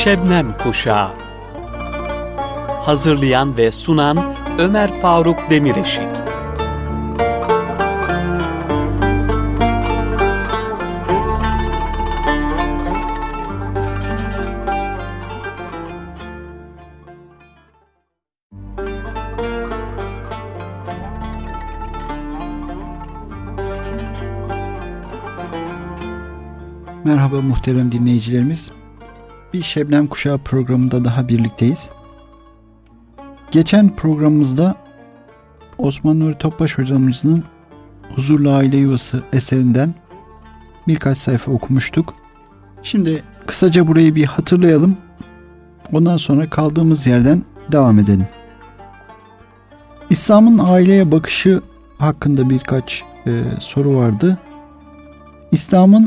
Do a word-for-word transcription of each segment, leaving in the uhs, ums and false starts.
Şebnem Kuşağı. Hazırlayan ve sunan Ömer Faruk Demireşik. Merhaba muhterem dinleyicilerimiz. Bir Şebnem Kuşağı programında daha birlikteyiz. Geçen programımızda Osman Nuri Topbaş hocamızın Huzurlu Aile Yuvası eserinden birkaç sayfa okumuştuk. Şimdi kısaca burayı bir hatırlayalım. Ondan sonra kaldığımız yerden devam edelim. İslam'ın aileye bakışı hakkında birkaç e, soru vardı. İslam'ın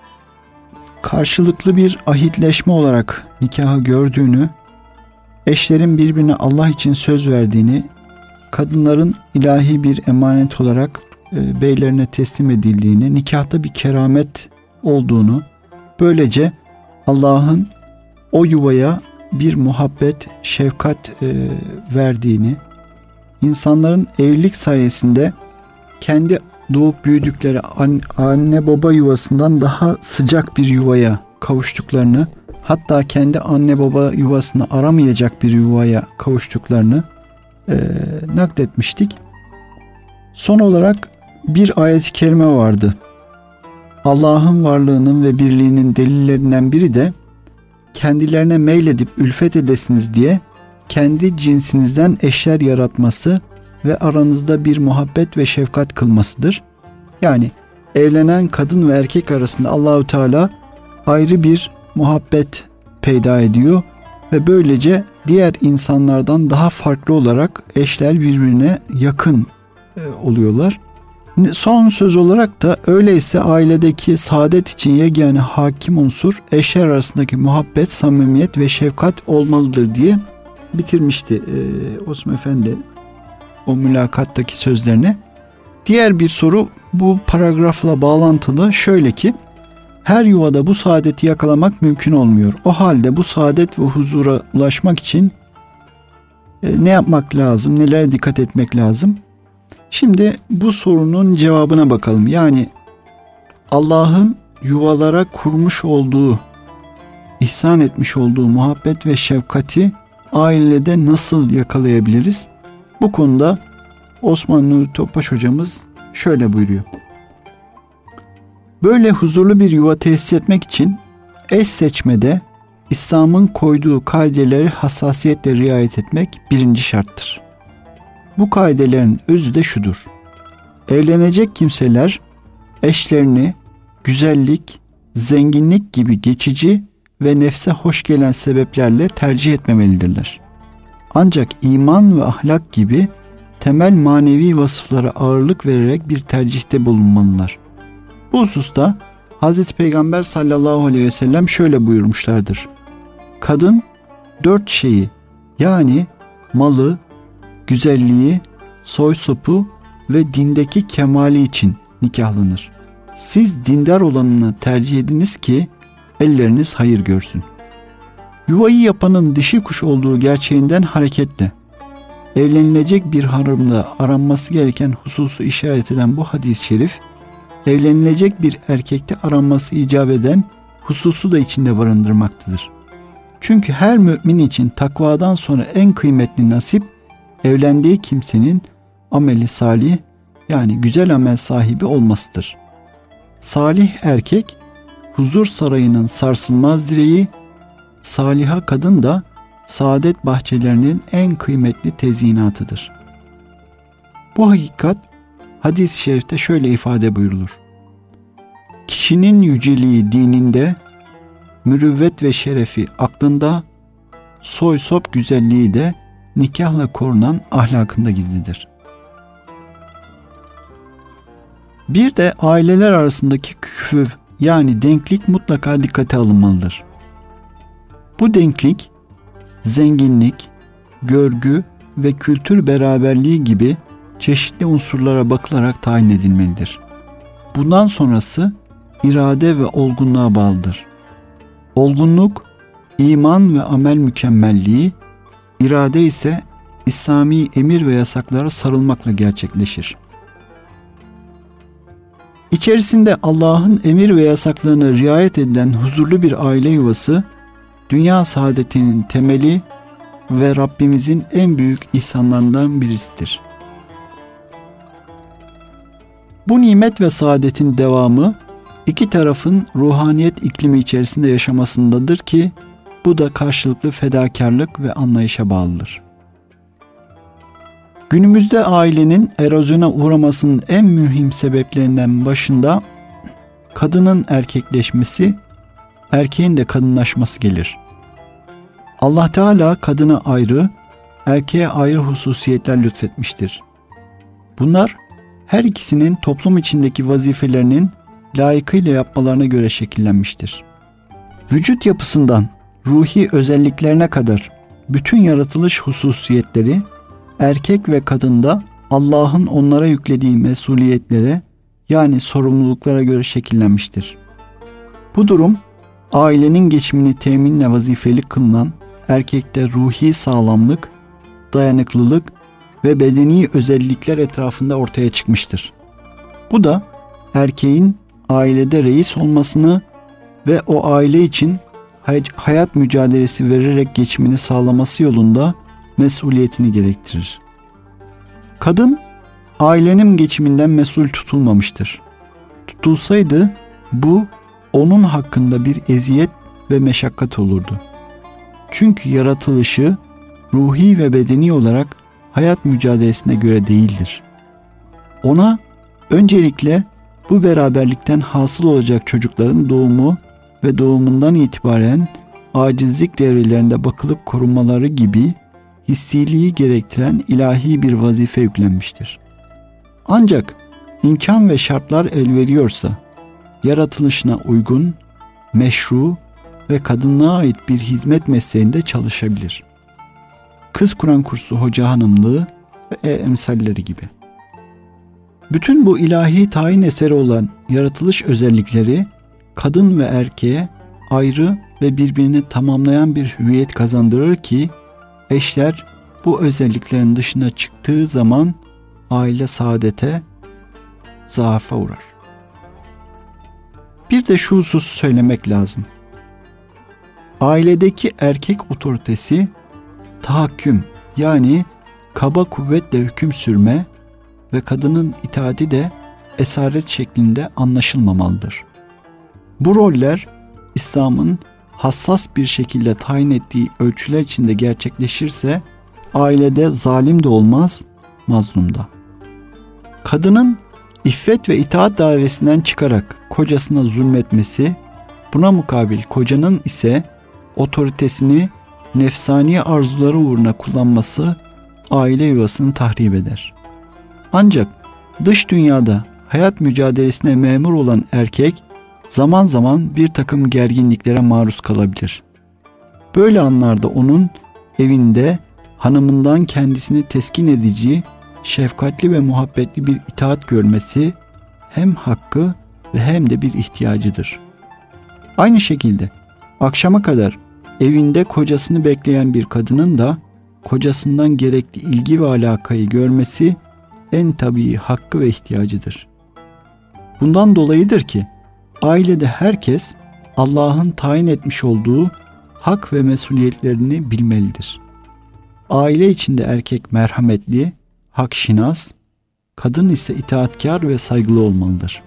karşılıklı bir ahitleşme olarak nikahı gördüğünü, eşlerin birbirine Allah için söz verdiğini, kadınların ilahi bir emanet olarak e, beylerine teslim edildiğini, nikahta bir keramet olduğunu, böylece Allah'ın o yuvaya bir muhabbet, şefkat e, verdiğini, insanların evlilik sayesinde kendi doğup büyüdükleri anne baba yuvasından daha sıcak bir yuvaya kavuştuklarını, hatta kendi anne baba yuvasını aramayacak bir yuvaya kavuştuklarını e, nakletmiştik. Son olarak bir ayet-i kerime vardı. Allah'ın varlığının ve birliğinin delillerinden biri de kendilerine meyledip ülfet edesiniz diye kendi cinsinizden eşler yaratması ve aranızda bir muhabbet ve şefkat kılmasıdır. Yani evlenen kadın ve erkek arasında Allahu Teala ayrı bir muhabbet peyda ediyor ve böylece diğer insanlardan daha farklı olarak eşler birbirine yakın oluyorlar. Son söz olarak da öyleyse ailedeki saadet için yegane hakim unsur eşler arasındaki muhabbet, samimiyet ve şefkat olmalıdır diye bitirmişti ee, Osman Efendi o mülakattaki sözlerine. Diğer bir soru bu paragrafla bağlantılı, şöyle ki her yuvada bu saadeti yakalamak mümkün olmuyor. O halde bu saadet ve huzura ulaşmak için e, ne yapmak lazım, nelere dikkat etmek lazım? Şimdi bu sorunun cevabına bakalım. Yani Allah'ın yuvalara kurmuş olduğu, ihsan etmiş olduğu muhabbet ve şefkati ailede nasıl yakalayabiliriz? Bu konuda Osman Nuri Topbaş hocamız şöyle buyuruyor. Böyle huzurlu bir yuva tesis etmek için eş seçmede İslam'ın koyduğu kaideleri hassasiyetle riayet etmek birinci şarttır. Bu kaidelerin özü de şudur. Evlenecek kimseler eşlerini güzellik, zenginlik gibi geçici ve nefse hoş gelen sebeplerle tercih etmemelidirler. Ancak iman ve ahlak gibi temel manevi vasıflara ağırlık vererek bir tercihte bulunmalılar. Bu hususta Hazreti Peygamber sallallahu aleyhi ve sellem şöyle buyurmuşlardır. Kadın dört şeyi, yani malı, güzelliği, soy sopu ve dindeki kemali için nikahlanır. Siz dindar olanını tercih ediniz ki elleriniz hayır görsün. Yuvayı yapanın dişi kuş olduğu gerçeğinden hareketle evlenilecek bir hanımda aranması gereken hususu işaret eden bu hadis-i şerif, evlenilecek bir erkekte aranması icap eden hususu da içinde barındırmaktadır. Çünkü her mümin için takvadan sonra en kıymetli nasip, evlendiği kimsenin ameli salih, yani güzel amel sahibi olmasıdır. Salih erkek, huzur sarayının sarsılmaz direği, saliha kadın da saadet bahçelerinin en kıymetli tezyinatıdır. Bu hakikat hadis-i şerifte şöyle ifade buyurulur. Kişinin yüceliği dininde, mürüvvet ve şerefi aklında, soy sop güzelliği de nikahla korunan ahlakında gizlidir. Bir de aileler arasındaki küfür, yani denklik mutlaka dikkate alınmalıdır. Bu denklik, zenginlik, görgü ve kültür beraberliği gibi çeşitli unsurlara bakılarak tayin edilmelidir. Bundan sonrası irade ve olgunluğa bağlıdır. Olgunluk, iman ve amel mükemmelliği, irade ise İslami emir ve yasaklara sarılmakla gerçekleşir. İçerisinde Allah'ın emir ve yasaklarına riayet edilen huzurlu bir aile yuvası, dünya saadetinin temeli ve Rabbimizin en büyük ihsanlarından birisidir. Bu nimet ve saadetin devamı, iki tarafın ruhaniyet iklimi içerisinde yaşamasındadır ki, bu da karşılıklı fedakarlık ve anlayışa bağlıdır. Günümüzde ailenin erozyona uğramasının en mühim sebeplerinden başında kadının erkekleşmesi, erkeğin de kadınlaşması gelir. Allah Teala kadına ayrı, erkeğe ayrı hususiyetler lütfetmiştir. Bunlar her ikisinin toplum içindeki vazifelerinin layıkıyla yapmalarına göre şekillenmiştir. Vücut yapısından ruhi özelliklerine kadar bütün yaratılış hususiyetleri erkek ve kadında Allah'ın onlara yüklediği mesuliyetlere yani sorumluluklara göre şekillenmiştir. Bu durum ailenin geçimini teminle vazifeli kılınan erkekte ruhi sağlamlık, dayanıklılık ve bedeni özellikler etrafında ortaya çıkmıştır. Bu da erkeğin ailede reis olmasını ve o aile için hayat mücadelesi vererek geçimini sağlaması yolunda mesuliyetini gerektirir. Kadın ailenin geçiminden mesul tutulmamıştır. Tutulsaydı bu onun hakkında bir eziyet ve meşakkat olurdu. Çünkü yaratılışı ruhi ve bedeni olarak hayat mücadelesine göre değildir. Ona öncelikle bu beraberlikten hasıl olacak çocukların doğumu ve doğumundan itibaren acizlik devrelerinde bakılıp korunmaları gibi hissiliği gerektiren ilahi bir vazife yüklenmiştir. Ancak imkan ve şartlar el veriyorsa, yaratılışına uygun, meşru ve kadınlığa ait bir hizmet mesleğinde çalışabilir. Kız Kur'an kursu hoca hanımlığı ve emsalleri gibi. Bütün bu ilahi tayin eseri olan yaratılış özellikleri kadın ve erkeğe ayrı ve birbirini tamamlayan bir hüviyet kazandırır ki eşler bu özelliklerin dışına çıktığı zaman aile saadete, zaafa uğrar. Bir de şu hususu söylemek lazım. Ailedeki erkek otoritesi tahakküm yani kaba kuvvetle hüküm sürme ve kadının itaati de esaret şeklinde anlaşılmamalıdır. Bu roller İslam'ın hassas bir şekilde tayin ettiği ölçüler içinde gerçekleşirse ailede zalim de olmaz, mazlum da. Kadının iffet ve itaat dairesinden çıkarak kocasına zulmetmesi, buna mukabil kocanın ise otoritesini nefsani arzuları uğruna kullanması aile yuvasını tahrip eder. Ancak dış dünyada hayat mücadelesine memur olan erkek zaman zaman bir takım gerginliklere maruz kalabilir. Böyle anlarda onun evinde hanımından kendisini teskin edici, şefkatli ve muhabbetli bir itaat görmesi hem hakkı ve hem de bir ihtiyacıdır. Aynı şekilde akşama kadar evinde kocasını bekleyen bir kadının da kocasından gerekli ilgi ve alakayı görmesi en tabii hakkı ve ihtiyacıdır. Bundan dolayıdır ki ailede herkes Allah'ın tayin etmiş olduğu hak ve mesuliyetlerini bilmelidir. Aile içinde erkek merhametli, hakşinas, kadın ise itaatkar ve saygılı olmalıdır.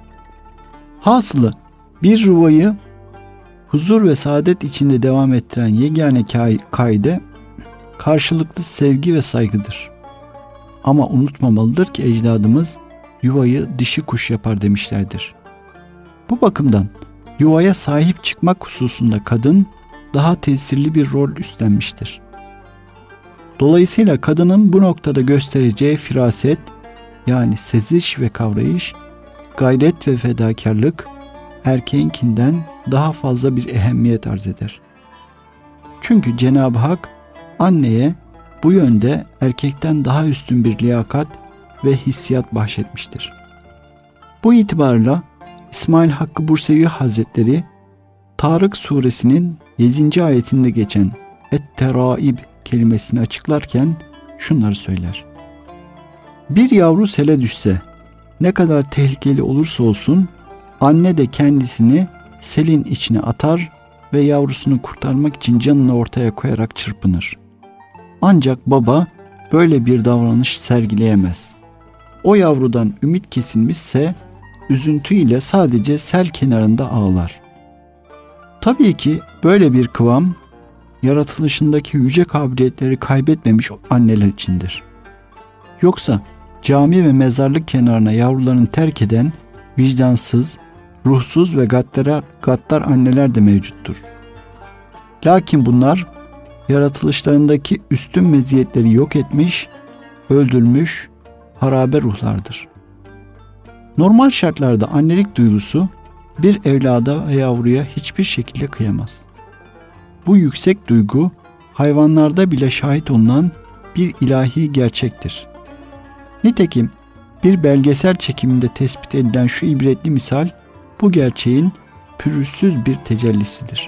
Hasılı bir yuvayı huzur ve saadet içinde devam ettiren yegane kaide karşılıklı sevgi ve saygıdır. Ama unutmamalıdır ki ecdadımız yuvayı dişi kuş yapar demişlerdir. Bu bakımdan yuvaya sahip çıkmak hususunda kadın daha tesirli bir rol üstlenmiştir. Dolayısıyla kadının bu noktada göstereceği firaset yani seziş ve kavrayış, gayret ve fedakarlık erkeğinkinden daha fazla bir ehemmiyet arz eder. Çünkü Cenab-ı Hak anneye bu yönde erkekten daha üstün bir liyakat ve hissiyat bahşetmiştir. Bu itibarla İsmail Hakkı Bursevi Hazretleri Tarık suresinin yedinci ayetinde geçen et-teraib kelimesini açıklarken şunları söyler. Bir yavru sele düşse, ne kadar tehlikeli olursa olsun, anne de kendisini selin içine atar ve yavrusunu kurtarmak için canını ortaya koyarak çırpınır. Ancak baba böyle bir davranış sergileyemez. O yavrudan ümit kesilmişse, üzüntüyle sadece sel kenarında ağlar. Tabii ki böyle bir kıvam, yaratılışındaki yüce kabiliyetleri kaybetmemiş anneler içindir. Yoksa cami ve mezarlık kenarına yavrularını terk eden vicdansız, ruhsuz ve gaddar, gaddar anneler de mevcuttur. Lakin bunlar yaratılışlarındaki üstün meziyetleri yok etmiş, öldürmüş, harabe ruhlardır. Normal şartlarda annelik duygusu bir evlada ve yavruya hiçbir şekilde kıyamaz. Bu yüksek duygu hayvanlarda bile şahit olunan bir ilahi gerçektir. Nitekim bir belgesel çekiminde tespit edilen şu ibretli misal bu gerçeğin pürüzsüz bir tecellisidir.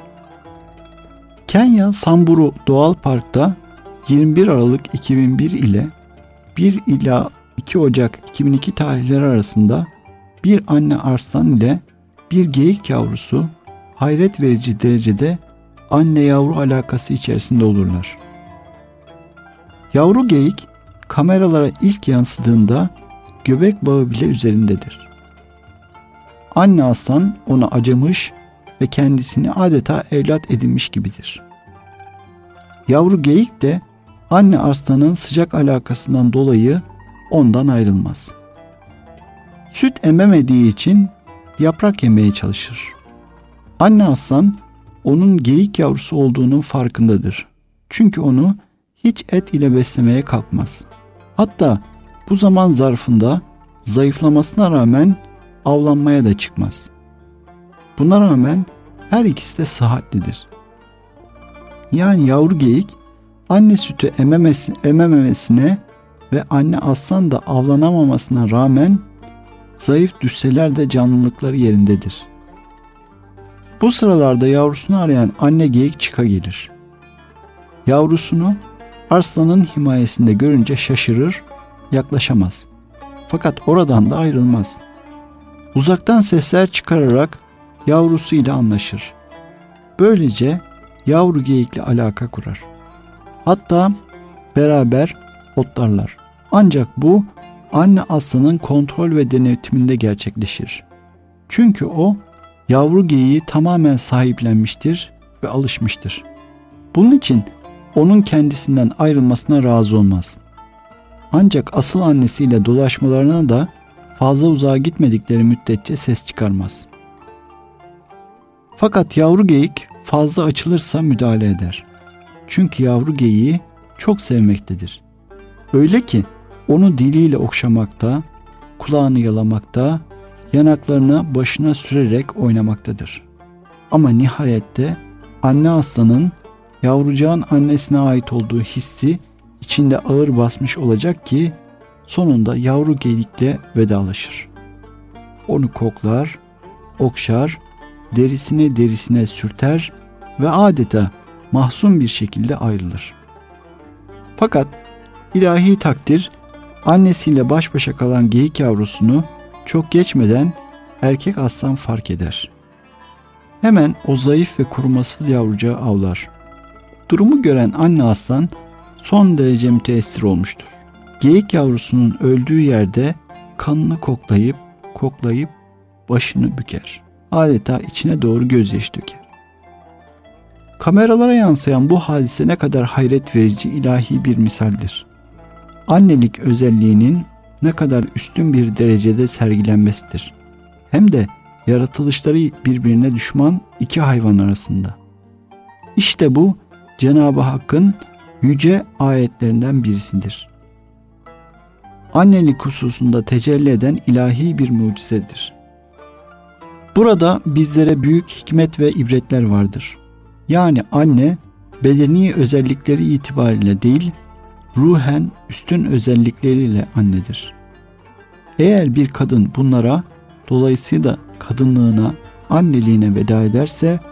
Kenya Samburu Doğal Park'ta yirmi bir Aralık iki bin bir ile bir ila iki Ocak iki bin iki tarihleri arasında bir anne arslan ile bir geyik yavrusu hayret verici derecede anne yavru alakası içerisinde olurlar. Yavru geyik kameralara ilk yansıdığında göbek bağı bile üzerindedir. Anne aslan ona acımış ve kendisini adeta evlat edinmiş gibidir. Yavru geyik de anne arslanın sıcak alakasından dolayı ondan ayrılmaz. Süt ememediği için yaprak yemeye çalışır. Anne aslan onun geyik yavrusu olduğunun farkındadır. Çünkü onu hiç et ile beslemeye kalkmaz. Hatta bu zaman zarfında zayıflamasına rağmen avlanmaya da çıkmaz. Buna rağmen her ikisi de sıhhatlidir. Yani yavru geyik anne sütü ememesi, emememesine ve anne aslan da avlanamamasına rağmen zayıf düşseler de canlılıkları yerindedir. Bu sıralarda yavrusunu arayan anne geyik çıka gelir. Yavrusunu arslanın himayesinde görünce şaşırır, yaklaşamaz. Fakat oradan da ayrılmaz. Uzaktan sesler çıkararak yavrusuyla anlaşır. Böylece yavru geyikle alaka kurar. Hatta beraber otlarlar. Ancak bu anne aslanın kontrol ve denetiminde gerçekleşir. Çünkü o yavru geyiği tamamen sahiplenmiştir ve alışmıştır. Bunun için onun kendisinden ayrılmasına razı olmaz. Ancak asıl annesiyle dolaşmalarına da fazla uzağa gitmedikleri müddetçe ses çıkarmaz. Fakat yavru geyik fazla açılırsa müdahale eder. Çünkü yavru geyiği çok sevmektedir. Öyle ki onu diliyle okşamakta, kulağını yalamakta, yanaklarını başına sürerek oynamaktadır. Ama nihayette anne aslanın yavrucağın annesine ait olduğu hissi içinde ağır basmış olacak ki sonunda yavru geyikle vedalaşır. Onu koklar, okşar, derisine derisine sürter ve adeta mahzun bir şekilde ayrılır. Fakat ilahi takdir annesiyle baş başa kalan geyik yavrusunu çok geçmeden erkek aslan fark eder. Hemen o zayıf ve korumasız yavrucağı avlar. Durumu gören anne aslan son derece müteessir olmuştur. Geyik yavrusunun öldüğü yerde kanını koklayıp koklayıp başını büker. Adeta içine doğru gözyaşı döker. Kameralara yansıyan bu hadise ne kadar hayret verici ilahi bir misaldir. Annelik özelliğinin ne kadar üstün bir derecede sergilenmesidir. Hem de yaratılışları birbirine düşman iki hayvan arasında. İşte bu Cenab-ı Hakk'ın yüce ayetlerinden birisidir. Annelik hususunda tecelli eden ilahi bir mucizedir. Burada bizlere büyük hikmet ve ibretler vardır. Yani anne bedeni özellikleri itibariyle değil, ruhen üstün özellikleriyle annedir. Eğer bir kadın bunlara, dolayısıyla kadınlığına, anneliğine veda ederse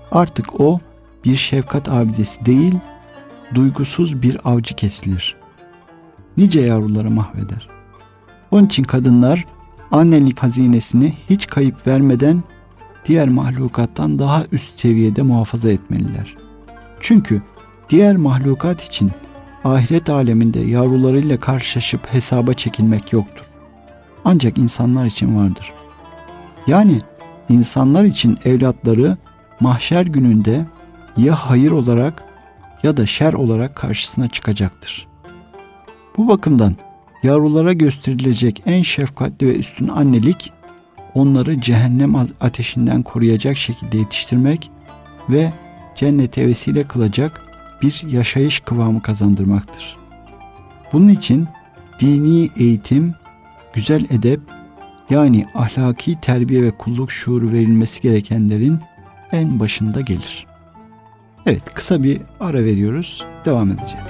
Artık o bir şefkat abidesi değil, duygusuz bir avcı kesilir. Nice yavruları mahveder. Onun için kadınlar annelik hazinesini hiç kayıp vermeden diğer mahlukattan daha üst seviyede muhafaza etmeliler. Çünkü diğer mahlukat için ahiret aleminde yavrularıyla karşılaşıp hesaba çekilmek yoktur. Ancak insanlar için vardır. Yani insanlar için evlatları mahşer gününde ya hayır olarak ya da şer olarak karşısına çıkacaktır. Bu bakımdan yavrulara gösterilecek en şefkatli ve üstün annelik, onları cehennem ateşinden koruyacak şekilde yetiştirmek ve cennete vesile kılacak bir yaşayış kıvamı kazandırmaktır. Bunun için dini eğitim, güzel edep, yani ahlaki terbiye ve kulluk şuuru verilmesi gerekenlerin en başında gelir. Evet, kısa bir ara veriyoruz. Devam edeceğiz.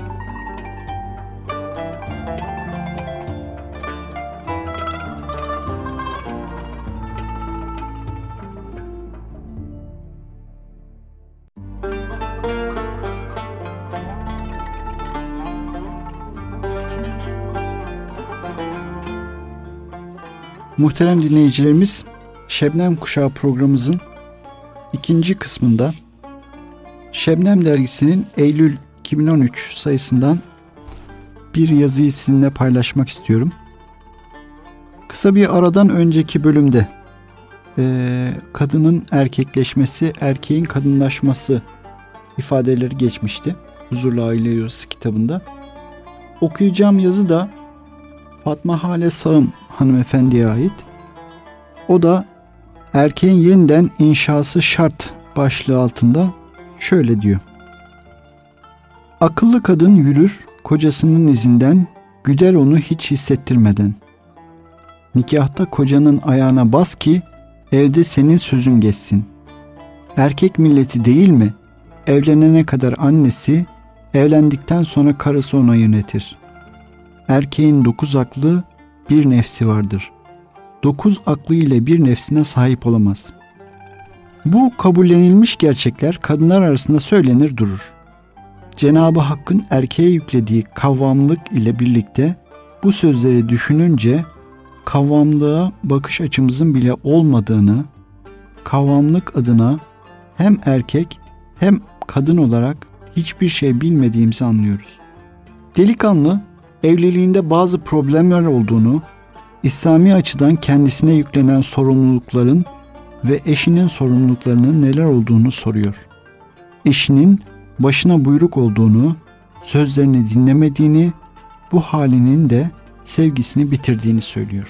Muhterem dinleyicilerimiz, Şebnem Kuşağı programımızın ikinci kısmında Şebnem dergisinin Eylül iki bin on üç sayısından bir yazıyı sizinle paylaşmak istiyorum. Kısa bir aradan önceki bölümde e, kadının erkekleşmesi, erkeğin kadınlaşması ifadeleri geçmişti. Huzurlu Aile Yuvası kitabında. Okuyacağım yazı da Fatma Hale Sağım hanımefendiye ait. O da erkeğin yeniden inşası şart başlığı altında şöyle diyor. Akıllı kadın yürür kocasının izinden, güder onu hiç hissettirmeden. Nikahta kocanın ayağına bas ki evde senin sözün geçsin. Erkek milleti değil mi? Evlenene kadar annesi, evlendikten sonra karısı ona yönetir. Erkeğin dokuz aklı, bir nefsi vardır. Dokuz aklı ile bir nefsine sahip olamaz. Bu kabullenilmiş gerçekler kadınlar arasında söylenir durur. Cenab-ı Hakk'ın erkeğe yüklediği kavvamlık ile birlikte bu sözleri düşününce kavvamlığa bakış açımızın bile olmadığını, kavvamlık adına hem erkek hem kadın olarak hiçbir şey bilmediğimizi anlıyoruz. Delikanlı evliliğinde bazı problemler olduğunu, İslami açıdan kendisine yüklenen sorumlulukların ve eşinin sorumluluklarının neler olduğunu soruyor. Eşinin başına buyruk olduğunu, sözlerini dinlemediğini, bu halinin de sevgisini bitirdiğini söylüyor.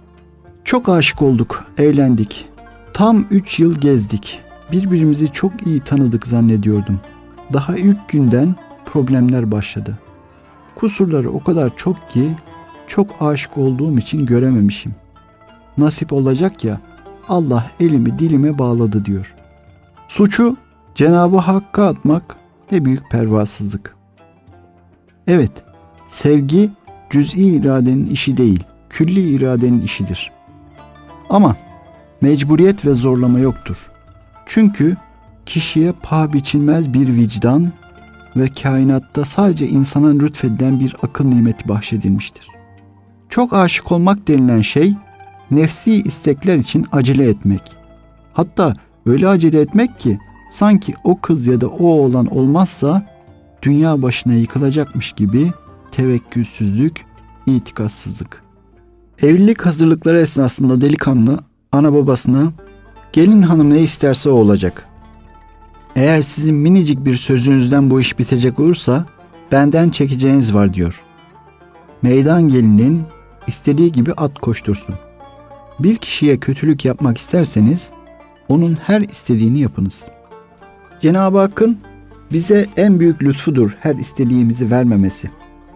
Çok aşık olduk, evlendik. Tam üç yıl gezdik. Birbirimizi çok iyi tanıdık zannediyordum. Daha ilk günden problemler başladı. Kusurları o kadar çok ki çok aşık olduğum için görememişim. Nasip olacak ya, Allah elimi dilime bağladı diyor. Suçu Cenab-ı Hakk'a atmak ne büyük pervasızlık. Evet, sevgi cüz'i iradenin işi değil, külli iradenin işidir. Ama mecburiyet ve zorlama yoktur. Çünkü kişiye paha biçilmez bir vicdan ve kainatta sadece insana lütfedilen bir akıl nimeti bahşedilmiştir. Çok aşık olmak denilen şey, nefsi istekler için acele etmek. Hatta öyle acele etmek ki sanki o kız ya da o oğlan olmazsa dünya başına yıkılacakmış gibi tevekkülsüzlük, itikatsızlık. Evlilik hazırlıkları esnasında delikanlı ana babasına gelin hanım ne isterse o olacak. Eğer sizin minicik bir sözünüzden bu iş bitecek olursa benden çekeceğiniz var diyor. Meydan gelinin istediği gibi at koştursun. Bir kişiye kötülük yapmak isterseniz onun her istediğini yapınız. Cenab-ı Hakk'ın bize en büyük lütfudur her istediğimizi vermemesi.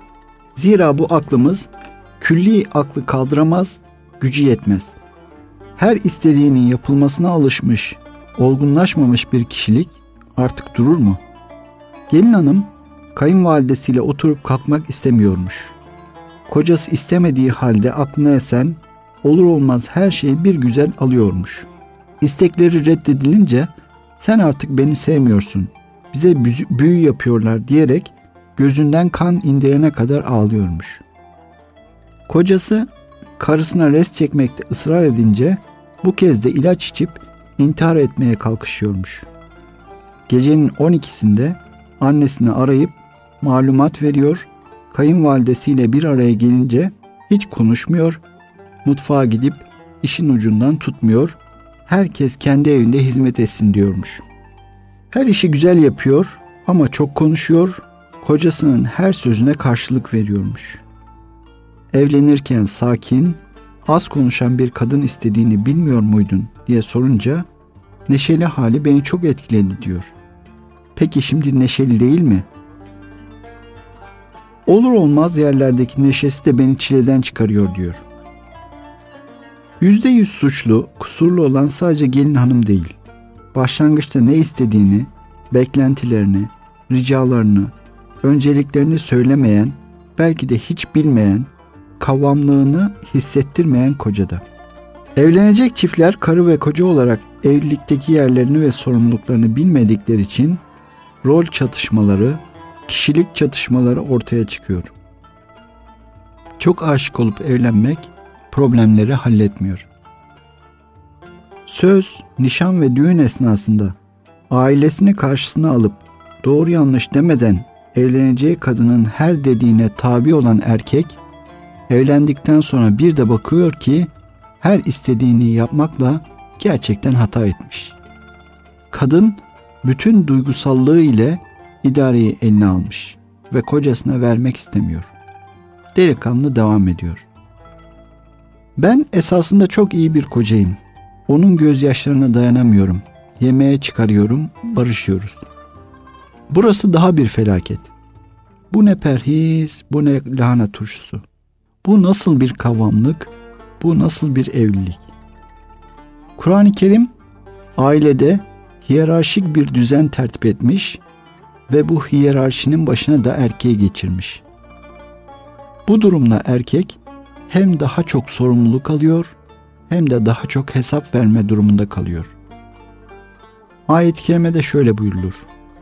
Zira bu aklımız külli aklı kaldıramaz, gücü yetmez. Her istediğinin yapılmasına alışmış, olgunlaşmamış bir kişilik artık durur mu? Gelin hanım kayınvalidesiyle oturup kalkmak istemiyormuş. Kocası istemediği halde aklına esen, olur olmaz her şeyi bir güzel alıyormuş. İstekleri reddedilince sen artık beni sevmiyorsun, bize büyü yapıyorlar diyerek gözünden kan indirene kadar ağlıyormuş. Kocası karısına rest çekmekte ısrar edince bu kez de ilaç içip intihar etmeye kalkışıyormuş. Gecenin on ikisinde annesini arayıp malumat veriyor, kayınvalidesiyle bir araya gelince hiç konuşmuyor, mutfağa gidip işin ucundan tutmuyor, herkes kendi evinde hizmet etsin diyormuş. Her işi güzel yapıyor ama çok konuşuyor, kocasının her sözüne karşılık veriyormuş. Evlenirken sakin, az konuşan bir kadın istediğini bilmiyor muydun diye sorunca neşeli hali beni çok etkiledi diyor. Peki şimdi neşeli değil mi? Olur olmaz yerlerdeki neşesi de beni çileden çıkarıyor diyor. Yüzde yüz suçlu, kusurlu olan sadece gelin hanım değil. Başlangıçta ne istediğini, beklentilerini, ricalarını, önceliklerini söylemeyen, belki de hiç bilmeyen, kavamlığını hissettirmeyen kocada. Evlenecek çiftler karı ve koca olarak evlilikteki yerlerini ve sorumluluklarını bilmedikleri için rol çatışmaları, kişilik çatışmaları ortaya çıkıyor. Çok aşık olup evlenmek problemleri halletmiyor. Söz, nişan ve düğün esnasında ailesini karşısına alıp doğru yanlış demeden evleneceği kadının her dediğine tabi olan erkek, evlendikten sonra bir de bakıyor ki her istediğini yapmakla gerçekten hata etmiş. Kadın bütün duygusallığı ile idareyi eline almış ve kocasına vermek istemiyor. Delikanlı devam ediyor. Ben esasında çok iyi bir kocayım. Onun gözyaşlarına dayanamıyorum. Yemeğe çıkarıyorum, barışıyoruz. Burası daha bir felaket. Bu ne perhiz, bu ne lahana turşusu. Bu nasıl bir kavamlık, bu nasıl bir evlilik? Kur'an-ı Kerim ailede hiyerarşik bir düzen tertip etmiş ve bu hiyerarşinin başına da erkeği geçirmiş. Bu durumda erkek hem daha çok sorumluluk alıyor hem de daha çok hesap verme durumunda kalıyor. Ayet-i kerimede şöyle buyrulur.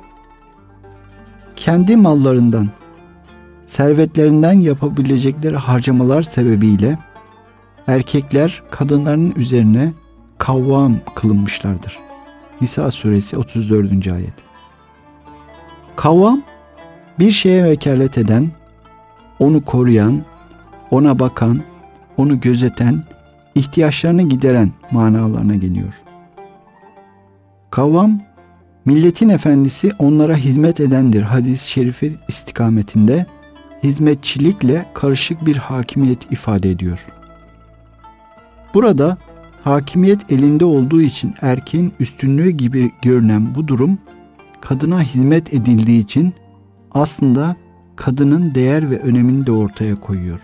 Kendi mallarından, servetlerinden yapabilecekleri harcamalar sebebiyle erkekler kadınların üzerine kavvam kılınmışlardır. Nisa suresi otuz dördüncü ayet. Kavvam, bir şeye vekalet eden, onu koruyan, ona bakan, onu gözeten, ihtiyaçlarını gideren manalarına geliyor. Kavvam, milletin efendisi onlara hizmet edendir hadis-i şerifi istikametinde hizmetçilikle karışık bir hakimiyet ifade ediyor. Burada hakimiyet elinde olduğu için erkeğin üstünlüğü gibi görünen bu durum, kadına hizmet edildiği için aslında kadının değer ve önemini de ortaya koyuyor.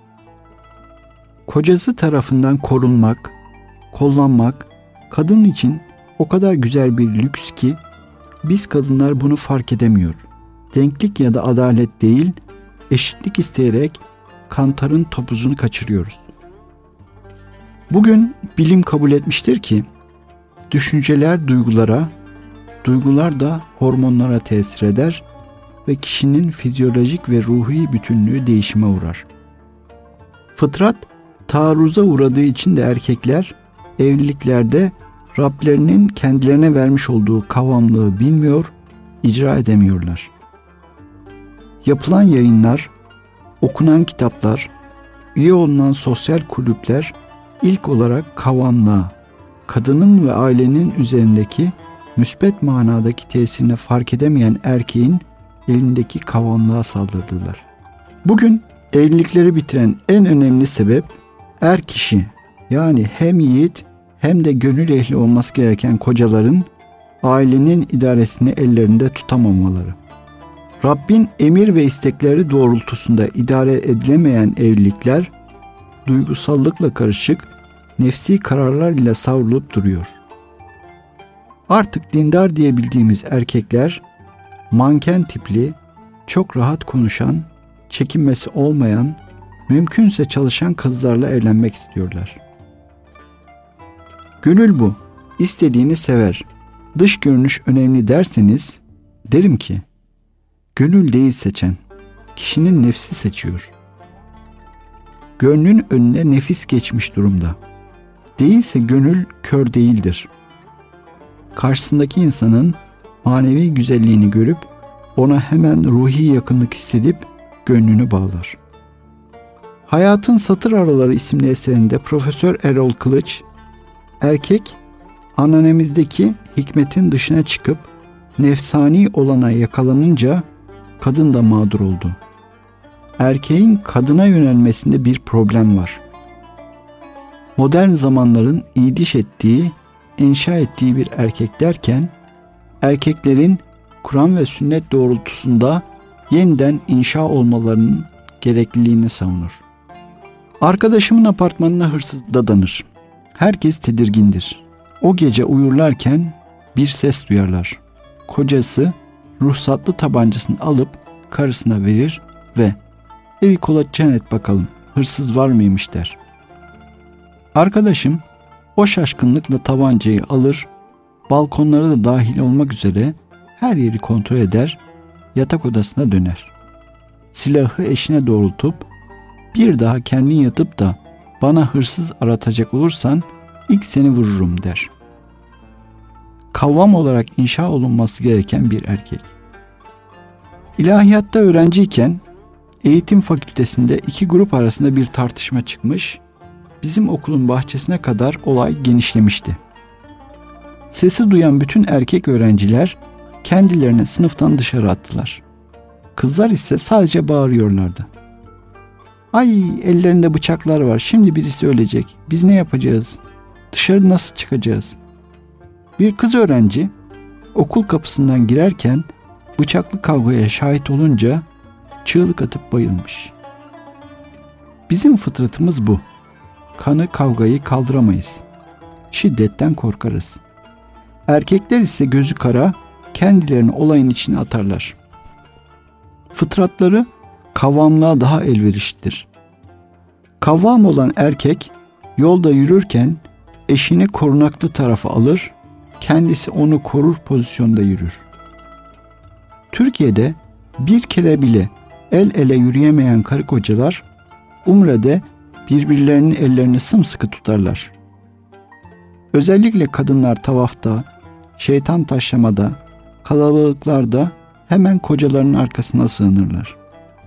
Kocası tarafından korunmak, kollanmak kadın için o kadar güzel bir lüks ki biz kadınlar bunu fark edemiyor. Denklik ya da adalet değil, eşitlik isteyerek kantarın topuzunu kaçırıyoruz. Bugün bilim kabul etmiştir ki düşünceler duygulara, duygular da hormonlara tesir eder ve kişinin fizyolojik ve ruhi bütünlüğü değişime uğrar. Fıtrat taarruza uğradığı için de erkekler evliliklerde Rablerinin kendilerine vermiş olduğu kavamlığı bilmiyor, icra edemiyorlar. Yapılan yayınlar, okunan kitaplar, üye olunan sosyal kulüpler ilk olarak kavamlığa, kadının ve ailenin üzerindeki müsbet manadaki tesirini fark edemeyen erkeğin elindeki kavamlığa saldırdılar. Bugün evlilikleri bitiren en önemli sebep er kişi, yani hem yiğit hem de gönül ehli olması gereken kocaların ailenin idaresini ellerinde tutamamaları. Rabbin emir ve istekleri doğrultusunda idare edilemeyen evlilikler duygusallıkla karışık nefsi kararlar ile savrulup duruyor. Artık dindar diyebildiğimiz erkekler manken tipli, çok rahat konuşan, çekinmesi olmayan, mümkünse çalışan kızlarla evlenmek istiyorlar. Gönül bu, istediğini sever. dış görünüş önemli derseniz, derim ki, gönül değil seçen, kişinin nefsi seçiyor. Gönlün önüne nefis geçmiş durumda. Değilse gönül kör değildir. Karşısındaki insanın manevi güzelliğini görüp ona hemen ruhi yakınlık hissedip gönlünü bağlar. Hayatın Satır Araları isimli eserinde Profesör Erol Kılıç, erkek ananemizdeki hikmetin dışına çıkıp nefsani olana yakalanınca kadın da mağdur oldu. Erkeğin kadına yönelmesinde bir problem var. Modern zamanların iyiliş ettiği, inşa ettiği bir erkek derken, erkeklerin Kur'an ve sünnet doğrultusunda yeniden inşa olmalarının gerekliliğini savunur. Arkadaşımın apartmanına hırsız dadanır. Herkes tedirgindir. O gece uyurlarken bir ses duyarlar. Kocası ruhsatlı tabancasını alıp karısına verir ve "Evi kolaçan et bakalım, hırsız var mıymış?" der. Arkadaşım o şaşkınlıkla tabancayı alır, balkonlara da dahil olmak üzere her yeri kontrol eder, yatak odasına döner. Silahı eşine doğrultup, "Bir daha kendin yatıp da bana hırsız aratacak olursan ilk seni vururum" der. Kavvam olarak inşa olunması gereken bir erkek. İlahiyatta öğrenciyken eğitim fakültesinde iki grup arasında bir tartışma çıkmış, bizim okulun bahçesine kadar olay genişlemişti. Sesi duyan bütün erkek öğrenciler kendilerini sınıftan dışarı attılar. Kızlar ise sadece bağırıyorlardı. "Ay, ellerinde bıçaklar var, şimdi birisi ölecek, biz ne yapacağız? Dışarı nasıl çıkacağız?" Bir kız öğrenci okul kapısından girerken bıçaklı kavgaya şahit olunca çığlık atıp bayılmış. Bizim fıtratımız bu. Kanı, kavgayı kaldıramayız. Şiddetten korkarız. Erkekler ise gözü kara, kendilerini olayın içine atarlar. Fıtratları kavvamlığa daha elverişlidir. Kavvam olan erkek yolda yürürken eşini korunaklı tarafa alır, kendisi onu korur pozisyonda yürür. Türkiye'de bir kere bile el ele yürüyemeyen karı kocalar umrede birbirlerinin ellerini sımsıkı tutarlar. Özellikle kadınlar tavafta, şeytan taşlamada, kalabalıklarda hemen kocalarının arkasına sığınırlar.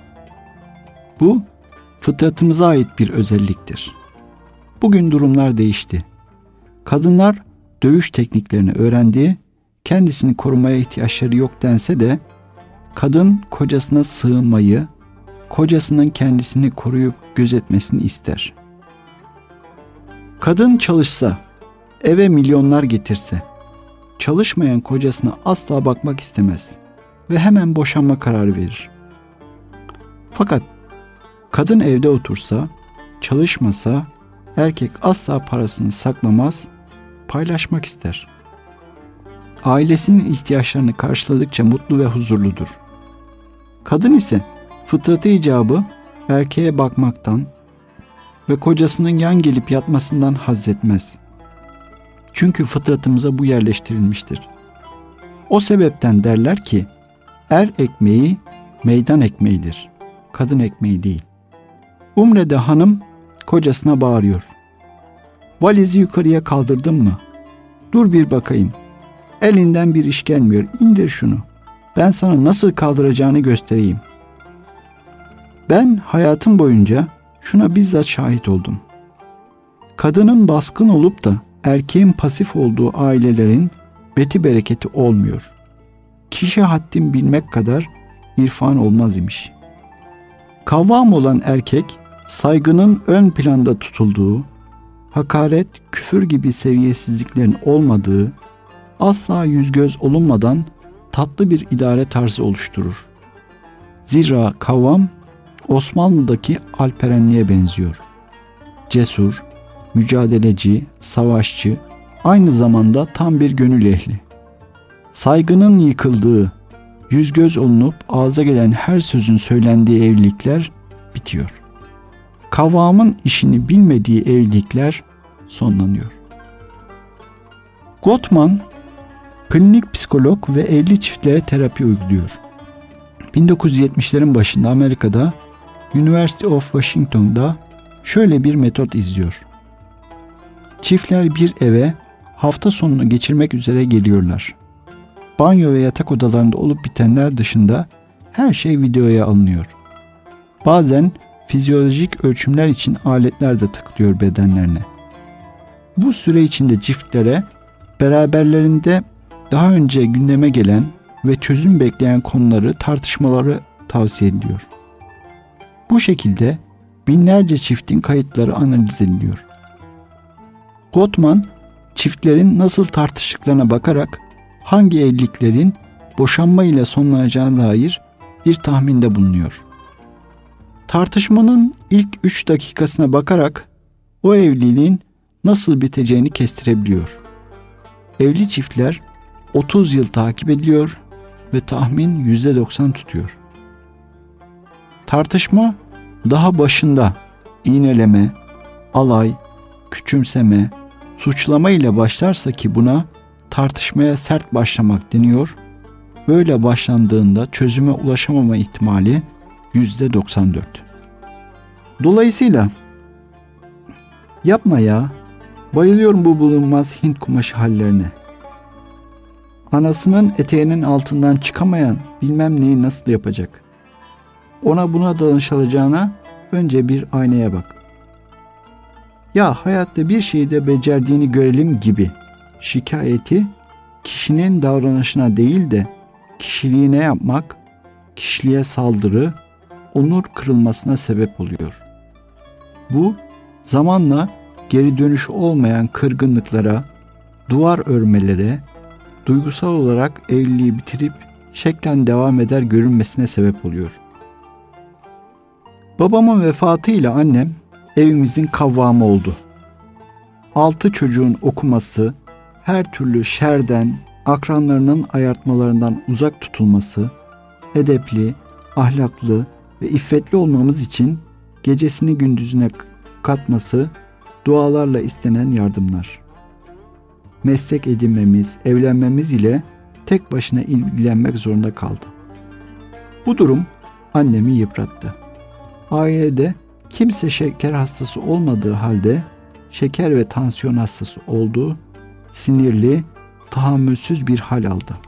Bu fıtratımıza ait bir özelliktir. Bugün durumlar değişti. Kadınlar dövüş tekniklerini öğrendi, kendisini korumaya ihtiyaçları yok dense de kadın kocasına sığınmayı, kocasının kendisini koruyup gözetmesini ister. Kadın çalışsa, eve milyonlar getirse, çalışmayan kocasına asla bakmak istemez ve hemen boşanma kararı verir. Fakat kadın evde otursa, çalışmasa, erkek asla parasını saklamaz, paylaşmak ister. Ailesinin ihtiyaçlarını karşıladıkça mutlu ve huzurludur. Kadın ise fıtratı icabı erkeğe bakmaktan ve kocasının yan gelip yatmasından haz etmez. Çünkü fıtratımıza bu yerleştirilmiştir. O sebepten derler ki, er ekmeği meydan ekmeğidir, kadın ekmeği değil. Umre'de hanım kocasına bağırıyor. "Valizi yukarıya kaldırdın mı? Dur bir bakayım. Elinden bir iş gelmiyor, indir şunu. Ben sana nasıl kaldıracağını göstereyim." Ben hayatım boyunca şuna bizzat şahit oldum. Kadının baskın olup da erkeğin pasif olduğu ailelerin beti bereketi olmuyor. Kişi haddini bilmek kadar irfan olmaz imiş. Kavvam olan erkek, saygının ön planda tutulduğu, hakaret, küfür gibi seviyesizliklerin olmadığı, asla yüz göz olunmadan tatlı bir idare tarzı oluşturur. Zira kavvam Osmanlı'daki alperenliğe benziyor. Cesur, mücadeleci, savaşçı, aynı zamanda tam bir gönül ehli. Saygının yıkıldığı, yüz göz olunup ağza gelen her sözün söylendiği evlilikler bitiyor. Kavvamın işini bilmediği evlilikler sonlanıyor. Gottman, Klinik psikolog ve evli çiftlere terapi uyguluyor. bin dokuz yüz yetmişlerin başında Amerika'da University of Washington'da şöyle bir metot izliyor. Çiftler bir eve hafta sonunu geçirmek üzere geliyorlar. Banyo ve yatak odalarında olup bitenler dışında her şey videoya alınıyor. Bazen fizyolojik ölçümler için aletler de takılıyor bedenlerine. Bu süre içinde çiftlere beraberlerinde daha önce gündeme gelen ve çözüm bekleyen konuları tartışmaları tavsiye ediliyor. Bu şekilde binlerce çiftin kayıtları analiz ediliyor. Gottman, çiftlerin nasıl tartıştıklarına bakarak hangi evliliklerin boşanma ile sonlanacağına dair bir tahminde bulunuyor. Tartışmanın ilk üç dakikasına bakarak o evliliğin nasıl biteceğini kestirebiliyor. Evli çiftler otuz yıl takip ediliyor ve tahmin yüzde doksan tutuyor. Tartışma daha başında iğneleme, alay, küçümseme, suçlama ile başlarsa ki buna tartışmaya sert başlamak deniyor, böyle başlandığında çözüme ulaşamama ihtimali yüzde doksan dört. Dolayısıyla yapma ya, bayılıyorum bu bulunmaz Hint kumaşı hallerine. Anasının eteğinin altından çıkamayan bilmem neyi nasıl yapacak? Ona buna danışılacağına önce bir aynaya bak. Ya hayatta bir şeyi de becerdiğini görelim gibi şikayeti kişinin davranışına değil de kişiliğine yapmak, kişiliğe saldırı, onur kırılmasına sebep oluyor. Bu zamanla geri dönüş olmayan kırgınlıklara, duvar örmelere, duygusal olarak evliliği bitirip şeklen devam eder görünmesine sebep oluyor. Babamın vefatıyla annem evimizin kavvamı oldu. Altı çocuğun okuması, her türlü şerden, akranlarının ayartmalarından uzak tutulması, edepli, ahlaklı ve iffetli olmamız için gecesini gündüzüne katması, dualarla istenen yardımlar. Meslek edinmemiz, evlenmemiz ile tek başına ilgilenmek zorunda kaldı. Bu durum annemi yıprattı. Ailede kimse şeker hastası olmadığı halde şeker ve tansiyon hastası oldu, sinirli, tahammülsüz bir hal aldı.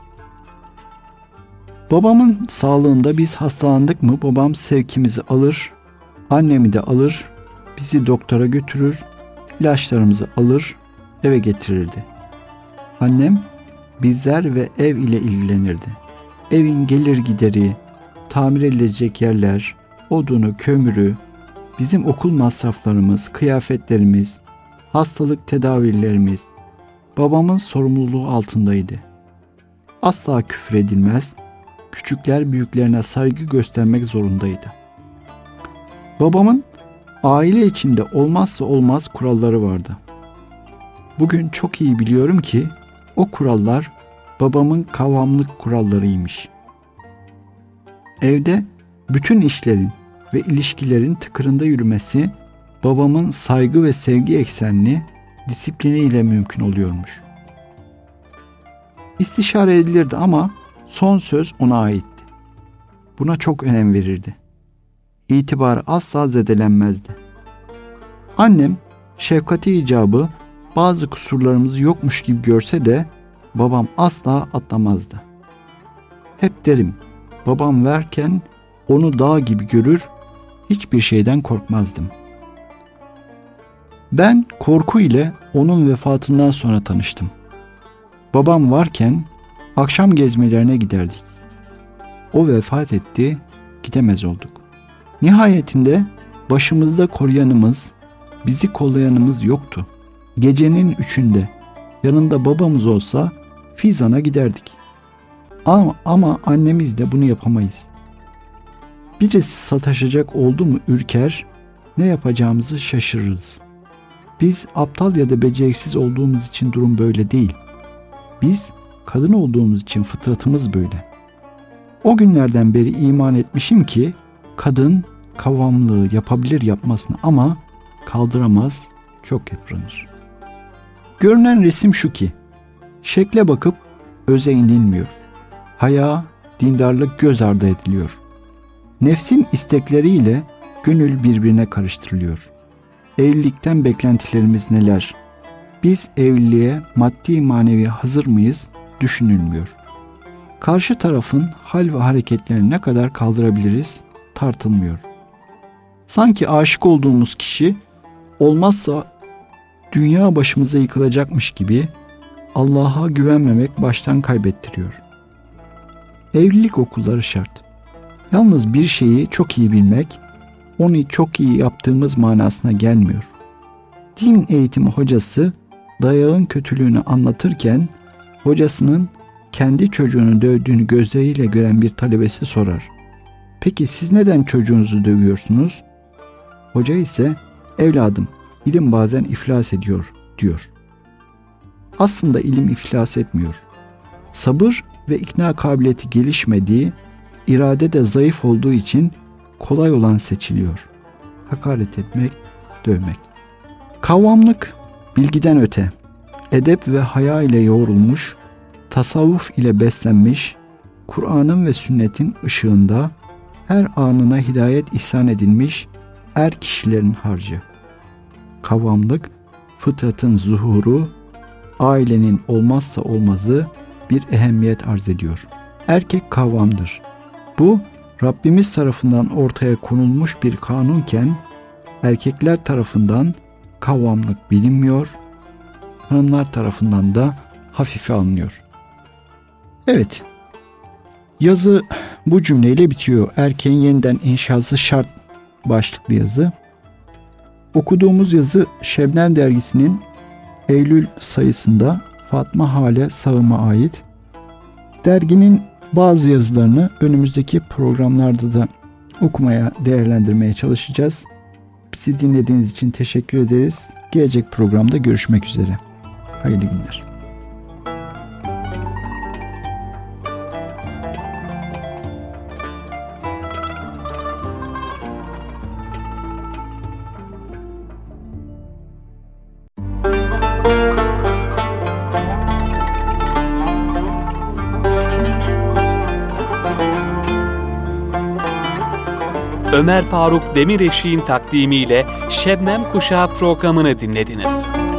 Babamın sağlığında biz hastalandık mı babam sevkimizi alır, annemi de alır, bizi doktora götürür, ilaçlarımızı alır, eve getirirdi. Annem bizler ve ev ile ilgilenirdi. Evin gelir gideri, tamir edilecek yerler, odunu, kömürü, bizim okul masraflarımız, kıyafetlerimiz, hastalık tedavilerimiz babamın sorumluluğu altındaydı. Asla küfür edilmez, küçükler büyüklerine saygı göstermek zorundaydı. Babamın aile içinde olmazsa olmaz kuralları vardı. Bugün çok iyi biliyorum ki o kurallar babamın kavamlık kurallarıymış. Evde bütün işlerin ve ilişkilerin tıkırında yürümesi babamın saygı ve sevgi eksenli disipliniyle mümkün oluyormuş. İstişare edilirdi ama son söz ona aitti. Buna çok önem verirdi. İtibarı asla zedelenmezdi. Annem şefkati icabı bazı kusurlarımızı yokmuş gibi görse de babam asla atlamazdı. Hep derim, babam varken onu dağ gibi görür, hiçbir şeyden korkmazdım. Ben korku ile onun vefatından sonra tanıştım. Babam varken akşam gezmelerine giderdik. O vefat etti, gidemez olduk. Nihayetinde başımızda koruyanımız, bizi kollayanımız yoktu. Gecenin üçünde yanında babamız olsa Fizan'a giderdik. Ama, ama annemizle bunu yapamayız. Birisi sataşacak oldu mu ürker, ne yapacağımızı şaşırırız. Biz aptal ya da beceriksiz olduğumuz için durum böyle değil. Biz kadın olduğumuz için fıtratımız böyle. O günlerden beri iman etmişim ki kadın kavamlığı yapabilir yapmasını ama kaldıramaz, çok yıpranır. Görünen resim şu ki, şekle bakıp öze inilmiyor. Haya, dindarlık göz ardı ediliyor. Nefsin istekleriyle gönül birbirine karıştırılıyor. Evlilikten beklentilerimiz neler? Biz evliliğe maddi manevi hazır mıyız? Düşünülmüyor. Karşı tarafın hal ve hareketlerini ne kadar kaldırabiliriz? Tartılmıyor. Sanki aşık olduğumuz kişi olmazsa dünya başımıza yıkılacakmış gibi Allah'a güvenmemek baştan kaybettiriyor. Evlilik okulları şart. Yalnız bir şeyi çok iyi bilmek, onu çok iyi yaptığımız manasına gelmiyor. Din eğitimi hocası dayağın kötülüğünü anlatırken hocasının kendi çocuğunu dövdüğünü gözleriyle gören bir talebesi sorar. Peki siz neden çocuğunuzu dövüyorsunuz? Hoca ise evladım ilim bazen iflas ediyor diyor. Aslında ilim iflas etmiyor. Sabır ve ikna kabiliyeti gelişmediği, irade de zayıf olduğu için kolay olan seçiliyor. Hakaret etmek, dövmek. Kavvamlık bilgiden öte, edep ve haya ile yoğrulmuş, tasavvuf ile beslenmiş, Kur'an'ın ve sünnetin ışığında her anına hidayet ihsan edilmiş er kişilerin harcı. Kavvamlık, fıtratın zuhuru, ailenin olmazsa olmazı bir ehemmiyet arz ediyor. Erkek kavvamdır. Bu, Rabbimiz tarafından ortaya konulmuş bir kanunken, erkekler tarafından kavvamlık bilinmiyor, hanımlar tarafından da hafife alınıyor. Evet, yazı bu cümleyle bitiyor. Erkeğin yeniden inşası şart başlıklı yazı. Okuduğumuz yazı Şebnem dergisinin Eylül sayısında Fatma Hale Sağım'a ait. Derginin bazı yazılarını önümüzdeki programlarda da okumaya, değerlendirmeye çalışacağız. Bizi dinlediğiniz için teşekkür ederiz. Gelecek programda görüşmek üzere. Hayırlı günler. Ömer Faruk Demireşik'in takdimiyle Şebnem Kuşağı programını dinlediniz.